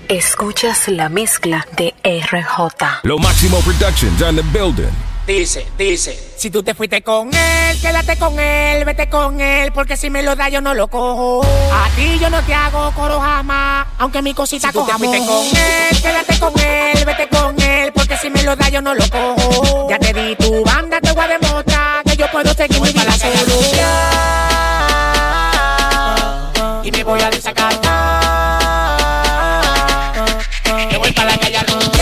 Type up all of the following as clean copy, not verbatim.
Escuchas la mezcla de RJ. Lo Máximo Productions on the building. Dice, si tú te fuiste con él, quédate con él, vete con él, porque si me lo da yo no lo cojo. A ti yo no te hago coro jamás, aunque mi cosita coja. Si tú te fuiste con él, quédate con él, vete con él, porque si me lo da yo no lo cojo. Ya te di tu banda, te voy a demostrar que yo puedo seguir mi vida solo. Y me voy a desacatar. Me voy para la calle a rumbear.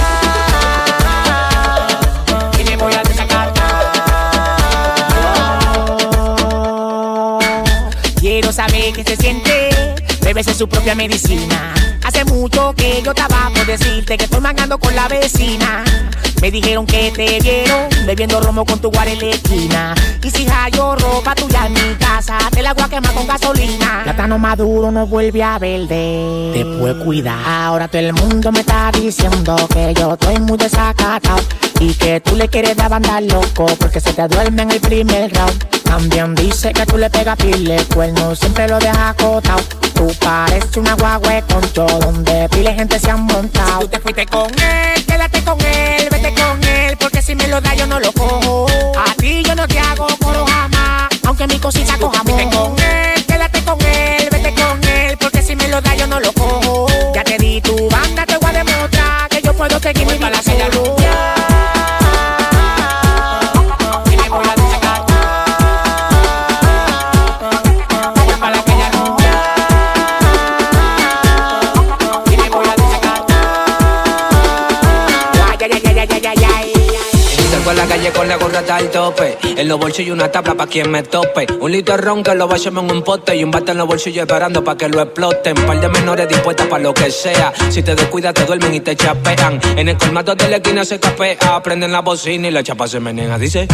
Quiero saber qué se siente, beberse su propia medicina. Hace mucho que yo estaba por decirte que estoy mangando con la vecina. Me dijeron que te vieron bebiendo romo con tu guarda en la esquina. Y si hallo ropa tuya en mi casa, te la voy a quemar con gasolina. Plátano maduro no vuelve a verde, te puedo cuidar. Ahora todo el mundo me está diciendo que yo estoy muy desacatado y que tú le quieres dar banda loco porque se te duerme en el primer round. También dice que tú le pegas pile cuerno, siempre lo dejas acotado. Tú pareces una guagua con todo, donde pile gente se han montado. Si tú te fuiste con él, quédate con él, vete con él, porque si me lo da yo no lo cojo. A ti yo no te hago coro jamás, aunque mi cosita si coja. Si tú te fuiste con él, quédate con él, vete con él, porque si me lo da yo no lo cojo. Ya te di tu banda, te voy a demostrar que yo puedo seguir mi vida solo. Por la calle con la gorra hasta el tope, en los bolsillos una tabla pa' quien me tope. Un litro de ron que lo vayamos en un pote y un bate en los bolsillos esperando pa' que lo exploten. Par de menores dispuestas pa' lo que sea. Si te descuidas te duermen y te chapean. En el colmado de la esquina se capea. Prenden la bocina y la chapa se menea. Dice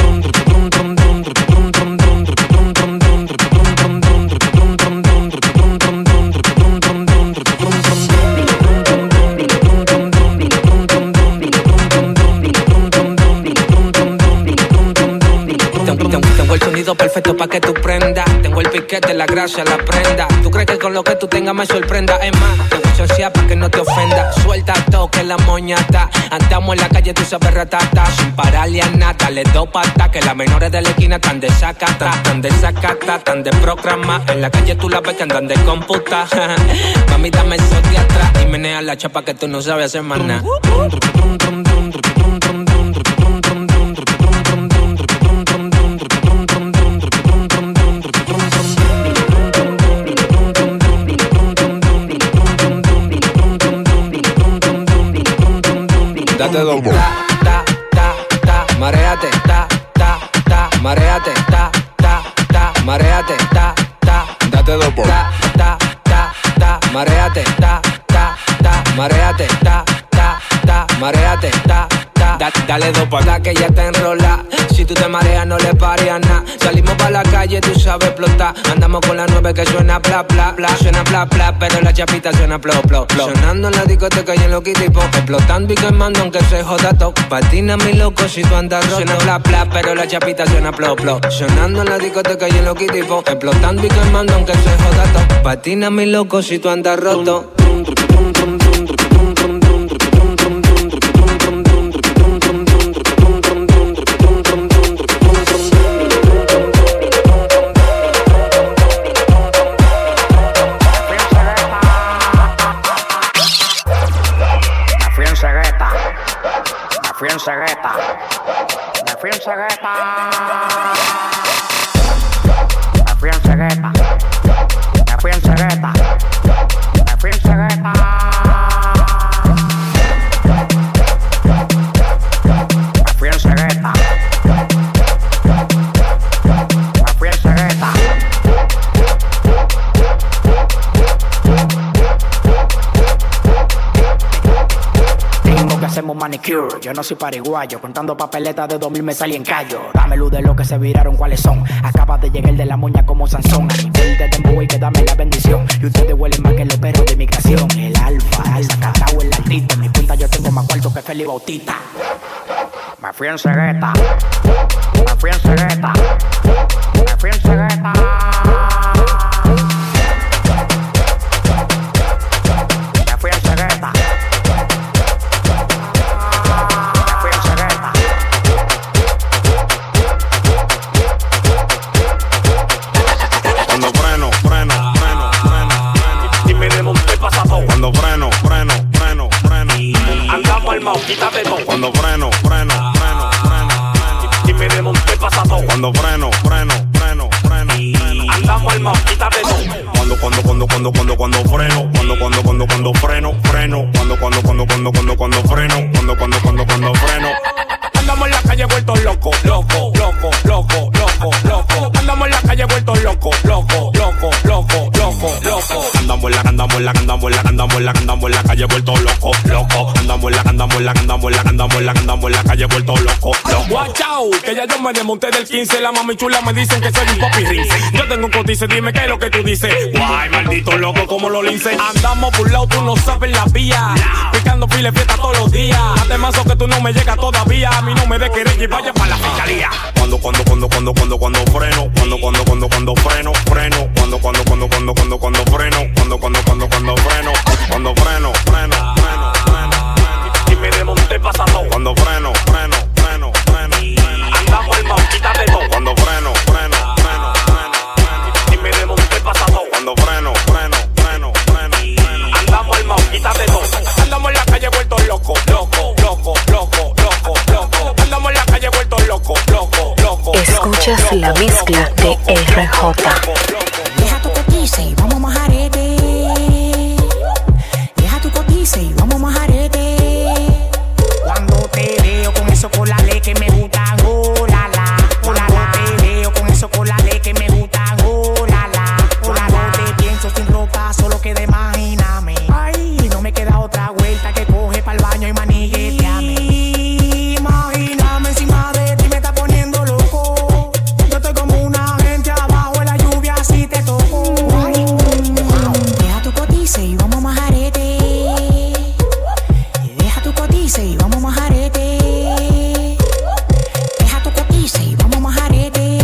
tengo el sonido perfecto pa' que tú prendas. Tengo el piquete, la gracia, la prenda. ¿Tú crees que con lo que tú tengas me sorprenda? Es más, te voy a chosear pa' que no te ofenda. Suelta todo que la moñata. Andamos en la calle, tú sabes ratata. Sin pararle a nada, le doy pata. Que las menores de la esquina tan de sacata, tan de programa. En la calle tú la ves que andan de computa. Mami, dame eso de atrás y menea la chapa que tú no sabes hacer más nada. Date dos. Mareate, mareate, mareate, date dos por. Mareate, mareate, mareate, dale dos por. La que ya te enrola. Si tú te mareas no le pares a nada. Salimos pa' la calle, tú sabes explotar. Andamos con la 9 que suena bla bla bla. Suena bla bla, pero la chapita suena plo plo plo. Sonando en la discoteca y en los kitipos. Explotando y quemando aunque se joda todo. Patina mi loco si tú andas roto. Suena bla bla, pero la chapita suena plo plo. Sonando en la discoteca y en los kitipos. Explotando y quemando aunque se joda todo. Patina mi loco si tú andas roto. Me fui en cegueta. Me fui en cegueta. Me fui en cegueta. Me fui en cegueta. Me fui en cegueta. Me fui en cegueta. Tengo que hacerme un manicure. Yo no soy pariguayo, contando papeletas de 2000 me salí en callo. Dame luz de lo que se viraron, cuáles son. Acabas de llegar de la moña como Sansón. A nivel de dembow y que dame la bendición. Y ustedes huelen más que los perros de inmigración. El alfa, el sacatao, el altito. En mi cuenta yo tengo más cuarto que Feli Bautista. Me fui en cegueta. Me fui en cegueta. Me fui en cegueta. Me fui en cegueta. freno, andamos en la calle vueltos loco. Andamos en la calle vueltos loco. andamos en la calle vueltos loco. Andamos en la calle vueltos loco. Watch out, que ya yo me desmonté del 15. La mami chula me dicen que soy un papi rinse. Yo tengo un códice, dime qué es lo que tú dices. Guay, maldito loco, como lo lince. Andamos por lado, tú no sabes la vía. Picando pile fiesta todos los días. Hazte mazo que tú no me llegas todavía. A mí no me des querer y vaya para la fiscalía. Cuando freno, y me desmonté pasando. Cuando freno, andamos el mauquita de todo. cuando freno, y me desmonté pasando. cuando freno, andamos el mauquita de todo. Andamos en la calle vueltos loco. Andamos en la calle vueltos loco. Escuchas la mezcla de RJ. Deja tu cotice y vamos majarete. Deja tu cotice y vamos majarete. Cuando te veo con eso colale que me gustan, oh la la. Cuando te veo con eso colale que me gustan, oh la la. Cuando te pienso sin ropa, solo queda imagíname. Ay, no me queda otra vuelta que coge pa'l baño y manigueteame. Imagíname encima de ti, me está poniendo loco. Yo estoy como una gente abajo en la lluvia, así te toco. Deja tu cotice y vamos majarete. Deja tu cotice y vamos majarete. Deja tu cotice y vamos majarete.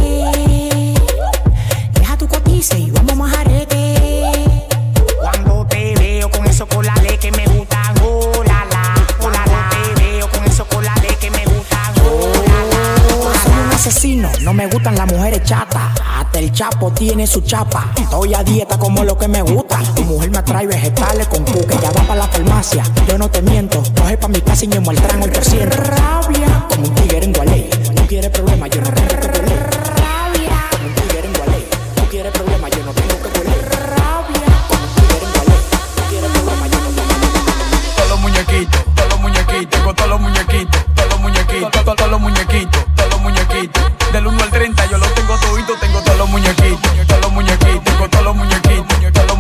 Deja tu cotice y vamos majarete. Cuando te veo con eso colale que me gustan, oh la la. Cuando te veo con eso colale que me gustan, oh la la. Soy un asesino, no me gustan las mujeres chatas. Hasta el Chapo tiene su chapa. Estoy a dieta como lo que me gusta. Tu mujer me trae vegetales con cu, que ya va para la farmacia. Yo no te miento, coge pa' mi casa y me muestran el 300. Rabia, como un tigre en Gualey. No quieres problema, yo no tengo que pelear. Rabia, como un tigre en Gualey. No quieres problema, yo no tengo que pelear. Rabia, como un tigre en Gualey. No quieres problema, yo no tengo que pelear. Todos los muñequitos, tengo todos los muñequitos, todos los muñequitos. Del 1 al 30 yo los tengo toditos, tengo todos los muñequitos, tengo todos los muñequitos.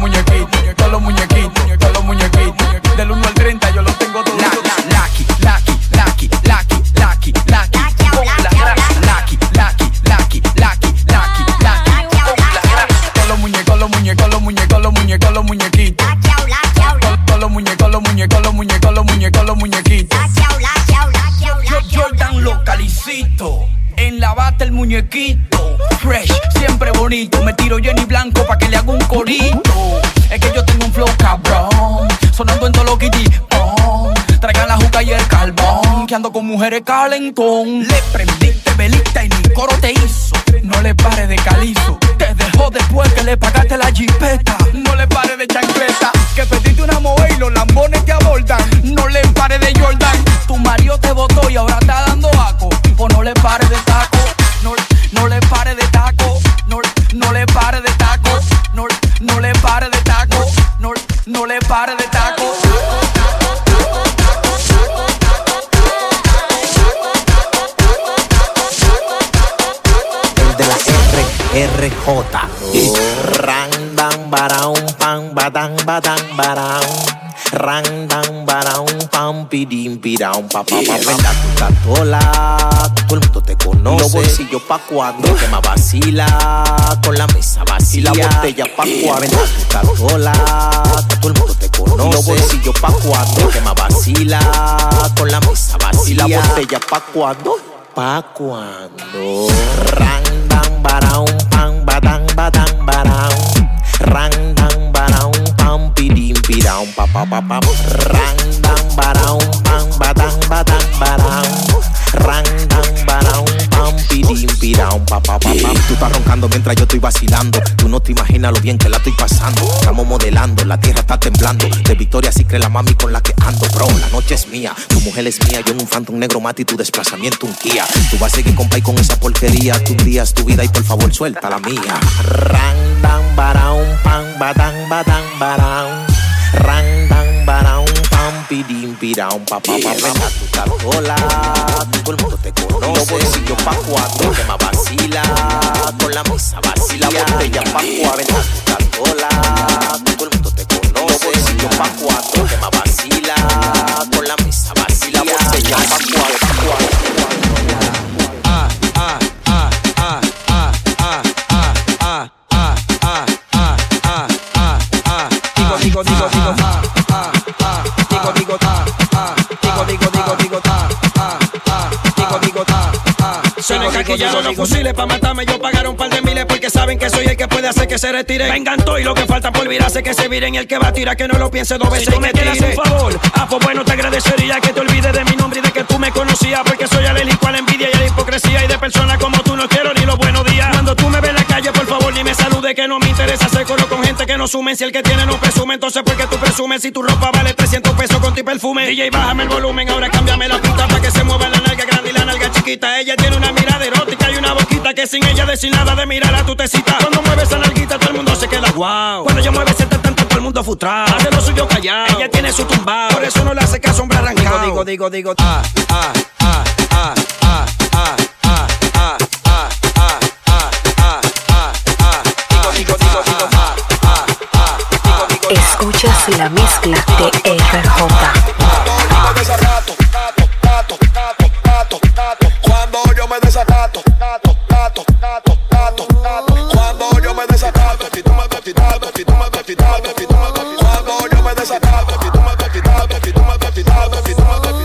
Del 1 al 30 yo los tengo toditos. Lucky. Todos los muñequitos. Todos los muñequitos. Jordan localicito. En la bata el muñequito. Fresh, siempre bonito. Me tiro Jenny Blanco pa' que le haga un corito. Es que yo tengo un flow cabrón. Sonando en todo lo kitty. Traigan la juca y el carbón. Que ando con mujeres calentón. Le prendiste velita y ni coro te hizo. No le pares de calizo. Te dejó después que le pagaste la jipeta. No le pares de chancleta. Que pediste una moe y los lambones te abordan. No le pares de Jordan. Tu marido te botó y ahora está dando aco. Pues no le pares de taco. No le pares de taco. No le pares de taco. No le pares de taco. No le pares de taco. El de la RJ. Ran dan baraun pam badang badang baraun. Ran dan baraun pam pidim piraun pa pa pa. Venda tu catola, todo el mundo te conoce. Los bolsillos pa' cuando que más vacila, con la mesa vacía. La botella pa' cuando. Venda tu catola, todo el mundo te conoce. Los bolsillos pa' cuando que más vacila, con la mesa vacía. La botella pa' cuando. ¿Pa' cuando? Ran dan baraun pam badang badang baraun. Ran dan baraun pam pidim piraun pa pa pa pa. Ran dan baraun pam badang badang baraun. Ran dan baraun pam pidim piraun pa pa pa pa. Tú estás roncando mientras yo estoy vacilando. Tú no Tú imagínalo bien que la estoy pasando. Estamos modelando, la tierra está temblando. De Victoria sí cree la mami con la que ando, bro. La noche es mía, tu mujer es mía. Yo en un Phantom negro mate y tu desplazamiento un Kia. Tú vas a seguir compay con esa porquería. Tú un día es tu vida y por favor suelta la mía. Rang, dan, baraun, pan, badang, badang, baraun. Rang, dan, baraun, pam, pidim, piraun, pa, pa, pa, pa. Tú estás sola, todo el mundo te conoce. Los bolsillos pa' cuatro, que más vacila. Con la mesa vacila, botella pa' cuatro. Tú estás sola, todo el mundo te conoce. Los bolsillos pa' cuatro, que más vacila. Con la mesa vacila, botella pa' cuatro. Se me caquillaron los fusiles pa' matarme. Yo pagaron un par de miles porque saben que soy el que puede hacer que se retire. Vengan todo y lo que falta por virarse que se viren. Y el que va a tirar que no lo piense dos veces. Si tú me quieras un favor, pues bueno te agradecería que te olvides de mi nombre y de que tú me conocías. Porque soy alérgico a la envidia y a la hipocresía. Y de personas como tú no quiero ni los buenos días. Cuando tú me ves en la calle, por favor ni me salude, que no me interesa hacer coro con gente que no sumen. Si el que tiene no presume, entonces ¿por qué tú presumes? Si tu ropa vale 300 pesos con tu perfume. DJ, bájame el volumen, ahora cámbiame la puta para que se mueva la nalga grande y la nalga chiquita. Ella tiene una mirada erótica y una boquita que sin ella decir nada de mirarla tú te citas. Cuando mueve esa nalguita todo el mundo se queda wow. Cuando ella mueve ese tanto todo el mundo frustrado. Hace lo suyo callado, ella tiene su tumbao. Por eso no le hace caso hombre arrancado. Digo Escuchas la mezcla de RJ. Cuando yo me desacato, cuando yo me desacato, si tú me ves, si tú me ves, si tú me ves, si tú me ves, si tú me ves, cuando yo me desacato, si tú me ves, si tú me ves, si tú me ves, si tú me ves, si tú me ves,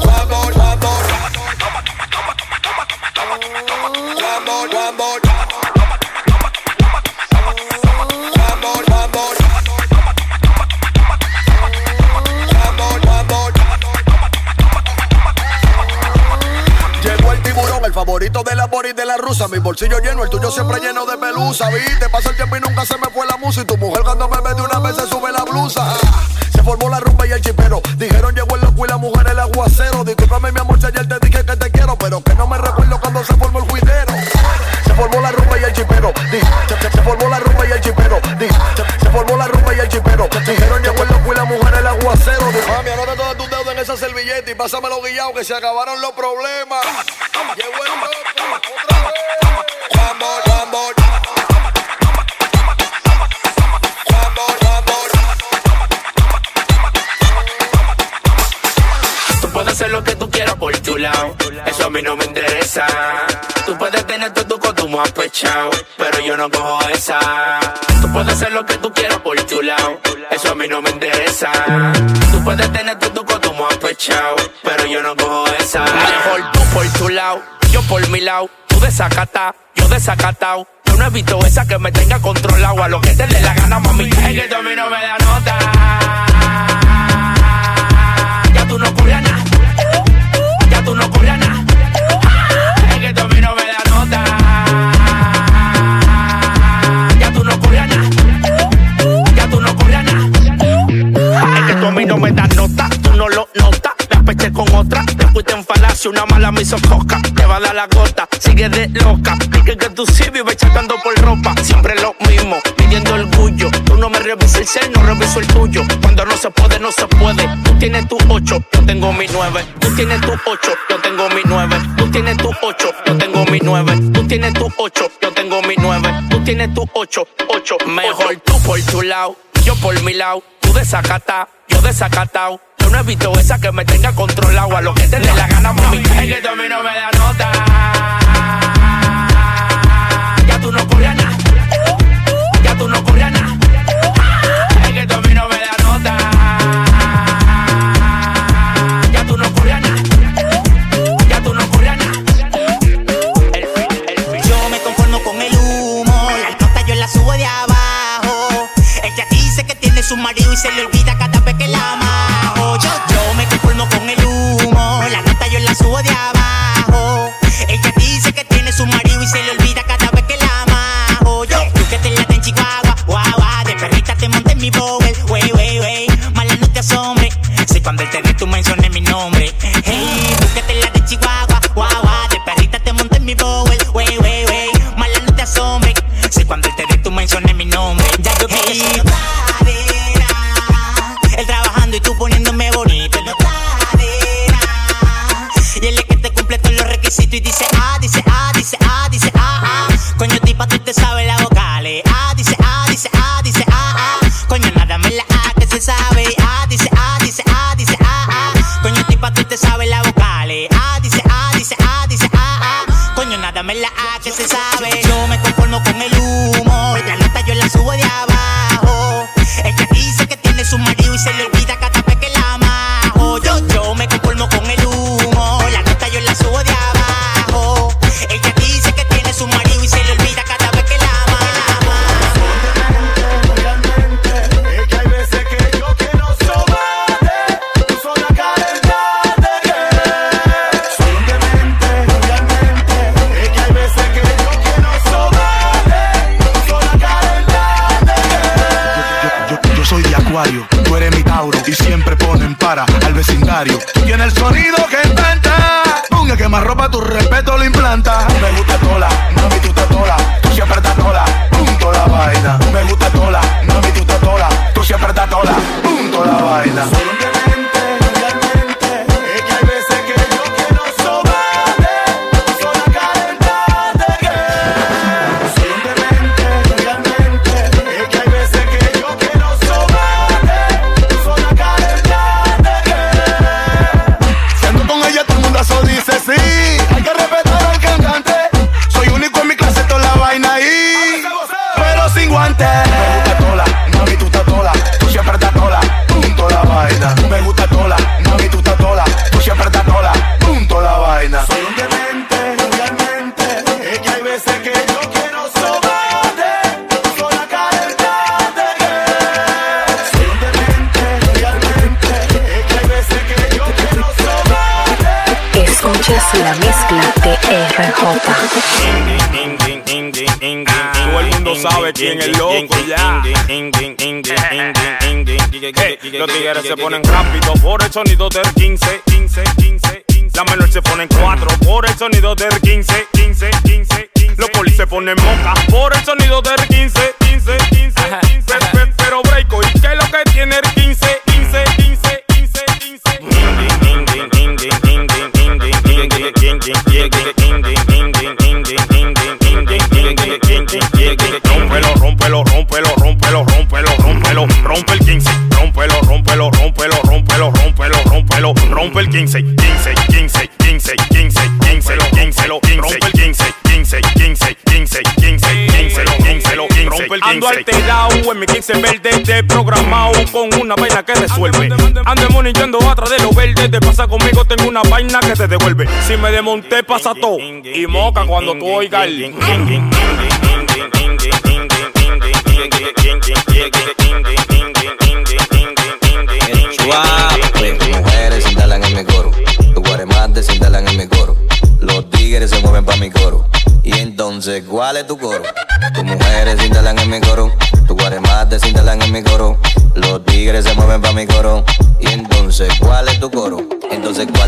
favorito de la Boris de la rusa, mi bolsillo lleno, el tuyo siempre lleno de pelusa. Viste, pasa el tiempo y nunca se me fue la musa. Y tu mujer cuando me ve de una vez se sube la blusa. Se formó la rumba y el chipero. Dijeron llegó el loco y la mujer el aguacero. Discúlpame mi amor si ayer te dije que te quiero, pero que no me recuerdo cuando se formó el juidero. Se formó la rumba y el chipero. Se formó la rumba y el chipero. Se formó la rumba y el chipero. Dijeron llegó el loco y la mujer el aguacero. Mami, anota todos tus dedos en esa servilleta y pásamelo guillado que se acabaron los problemas. Llegó el loco otra vez. Tú puedes hacer lo que tú quieras por tu lado, eso a mí no me interesa. Tú puedes tener todo tu costumo apechado, pero yo no cojo esa. Tú puedes hacer lo que tú quieras por tu lado, eso a mí no me interesa. Tú puedes tener todo tu costumo apechado, pero yo no cojo esa. Mejor tú por tu lado, yo por mi lado. Tú desacatao, yo desacatao. Yo no he visto esa que me tenga controlado. A lo que te dé la gana, mami. Es que tú a mí no me da nota. Ya tú no curas nada. Ya tú no curas nada. Es que tú a mí no me da nota. Ya tú no curas nada. Ya tú no curas nada. Es que tú a mí no me das nota. Tú no lo notas. Me apeché con otra. Te fuiste en falacia. Una mala me hizo coca. Te va a dar la gota. Sigue de loca. Dije que tú sí vives chatando por ropa. Siempre lo mismo. Pidiendo orgullo. Tú no me revisas el ser, no reviso el tuyo. Cuando no se puede, no se puede. Tú tienes tu 8, yo tengo mi 9. Tú tienes tu 8, yo tengo mi 9. Tú tienes tu 8, yo tengo mi 9. Tú tienes tu 8, yo tengo mi 9. Tú tienes tu 8, 8. Mejor tú por tu lado, yo por mi lado. Tú desacatao, yo desacatao. Yo no he visto esa que me tenga controlado. A lo que te dé la gana, mami. Es que tú a mí no me da nota. Ya tú no corrías nada. Ya tú no corrías nada. Es que tú a mí no me da nota. Ya tú no corrías nada. Ya tú no corrías nada. Yo me conformo con el humo. La nota yo la subo de abajo. Ella dice que tiene su marido y se le olvida cada vez que la ama. Yo me conformo con el humo. La nota yo la subo de abajo. Ella dice que tiene su marido y se le olvida cada vez que la ama. Tú que te la en Chihuahua, el te tú menciones mi nombre. Hey, tú que te la de Chihuahua, guagua. De perrita te monté en mi bowl, wey, wey, wey. Mala no te asombre. Si cuando el te tú menciones mi nombre. Ya yo hey, cadena. Él trabajando y tú poniéndome bonito. No cadena. Y él es que te cumple todos los requisitos y dice ah, dice ah, dice ah, dice ah, ah. Coño, tipa, tú te sabes las vocales. Ah, dice ah, dice ah, dice ah, ah. Coño, nada más la A que se sabe. Ah, dice ah, dice ah, dice ah, ah. Coño, tipa, tú te sabes las vocales. Ah, dice ah, dice ah, dice ah, ah. Coño, nada más la A que se sabe. Yo me conformo con el humo. La nota yo la subo de abajo. Ella dice que tiene su marido y se le olvida cada vez que la amajo. Yo me conformo con el humo. La nota yo la subo de abajo. Ella dice que tiene su marido y se le olvida cada vez que la amajo. Es que hay veces que yo quiero sobarte. Tú sola calentarte. Soy un demente, realmente. Es que hay veces que yo quiero sobarte. Tú sola calentarte. Yo soy de Acuario, tú eres mi Tauro y siempre ponen para al vecindario. Tú tienes el sonido que encanta. Ponga que más ropa tu respeto lo implanta. Me gusta tola, mami tú estás tola. Tú siempre estás tola, punto la vaina. Me gusta tola, mami tú estás tola. Tú siempre estás tola, punto la vaina. Soy un demente, realmente. Es que hay veces que yo quiero sobarte. Tú sola calentarte. Soy un demente, realmente. Es que hay veces que yo quiero sobarte. Tú sola calentarte. Siendo con ella todo el mundo eso dice sí. Hay que respetar al cantante. Soy único en mi clase, toda la vaina ahí. Pero sin guantes. Me gusta tola, mami tú estás tola. Tú siempre estás tola, punto la vaina. Me gusta tola, mami tú estás tola. Tú siempre estás tola, punto la vaina. Soy un demente, realmente. Es que hay veces que yo quiero sobarte. Tú sola calentarte. Soy un demente, realmente. Es que hay veces que yo quiero sobarte. Escuchas la mezcla de RJ. Todo el mundo sabe quién es loco ya. Los tigres se ponen rápido por el sonido del 15. La menor se ponen 4 por el sonido del 15. Los polis se ponen moca por el sonido del 15. Pero breako, ¿y qué es lo que tiene el 15? Rompe el 15, rómpelo, rompe el 15, rompe el 15. Ando alterado en mi 15 verde, desprogramado con una vaina que resuelve. Ando monillando atrás de los verdes, te pasa conmigo, tengo una vaina que te devuelve. Si me desmonté pasa todo y moca cuando tú oigas el mujeres se instalan en mi coro, los guaremates se instalan en mi coro, los tigres se mueven pa' mi coro. Y entonces, ¿cuál es tu coro? Tus mujeres se instalan en mi coro, tus guaremates se instalan en mi coro, los tigres se mueven pa' mi coro. Y entonces, ¿cuál es tu coro? Entonces, ¿cuál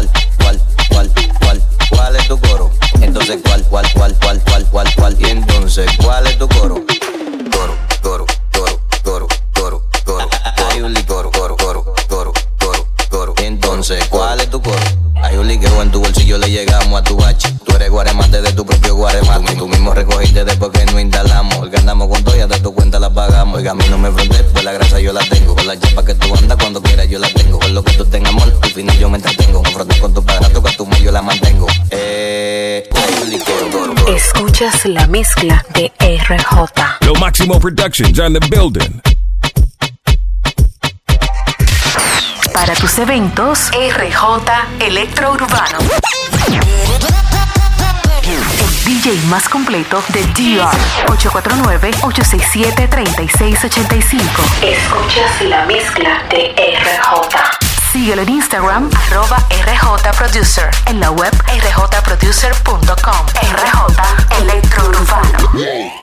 es tu coro? Entonces, ¿cuál? Y entonces, ¿cuál es tu coro? Coro. Hay un licor, coro. Entonces, ¿cuál es tu coro? Hay un liqueo en tu bolsillo, le llegamos a tu bache. Tú eres guaremate de tu propio guaremate. Tú mismo recogiste después que nos instalamos. Hoy que andamos con todo, ya de tu cuenta la pagamos. Oiga, a mí no me fronté, pues la grasa yo la tengo. Con la chapa que tú andas, cuando quieras yo la tengo. Con lo que tú tengas, amor, al final yo me entretengo. Me fronté con tu padrastro, que tú me yo la mantengo. Hay un liqueo, coro. Escuchas la mezcla de RJ. Lo Máximo Productions on the building. Para tus eventos, RJ Electro Urbano. El DJ más completo de DR. 849-867-3685. Escuchas la mezcla de RJ. Síguelo en Instagram, @RJ Producer. En la web rjproducer.com.